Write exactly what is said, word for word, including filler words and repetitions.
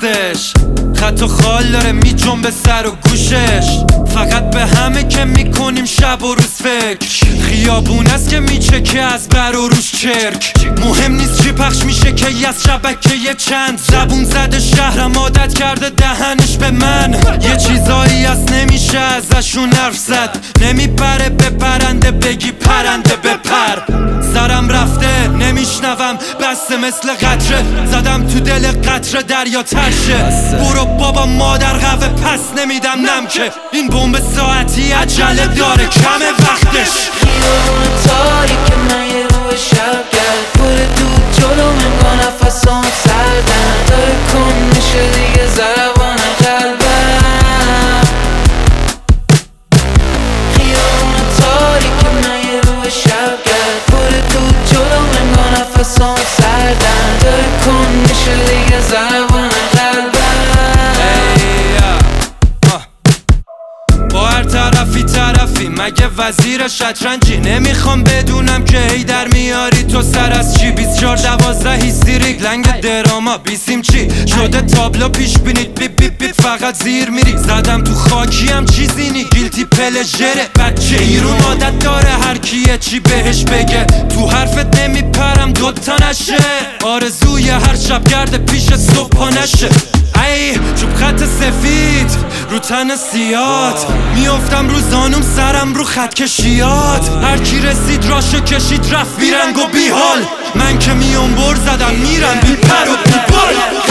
دستش، خط و خال داره میجون به سر و گوشش. فقط به همه که میکنیم شب و روز فکر، خیابون است که میچکه از بر و روش چرک. مهم نیست چی پخش میشه که از شبکه یه چند زبون زده شهرم عادت کرده دهنش به من. یه چیزایی از نمیشه ازشون حرف زد، نمیپره به پرنده بگی پرنده بپر. سرم رفته نمیشنوم بسته مثل قطره، زدم تو دل قطره دریا ترشه. برو بابا مادر قهوه پس نمیدم نم که این بمب ساعتی عجله داره کمه وقتش. خیابون تاریک من یه روی شب گرد، پره دود جلو انگاه نفسام سردن داره کن میشه دیگه ضربان قلبم. خیابون تاریک من یه روی شب گرد، پره دود جلو انگاه نفسام سردن داره کن میشه دیگه ضربان قلبم. با هر طرفی طرفی مگه وزیر شطرنجی؟ نمیخوام بدونم که هی در میاری تو سر از چی. بیست چار دوازده هیستریک لنگ دراما بیسیم چی شده تابلو پیش بینید بیپ بیپ بیپ فقط زیر میری. زدم تو خاکی هم چیزی نی گیلتی پلژره، بچه ایرون عادت داره هر کیه چی بهش بگه. تو حرفت نمیپرم دوتا نشه، آرزوی هر شب گرده پیش صبح نشه. ای چوب خط سفید رو تن سیات، میافتم رو زانوم سرم رو خط کشیات. هر کی رسید راشو کشید رفت بیرنگ و بی حال، من که میام بر زدم میرم بی پر و بی بال.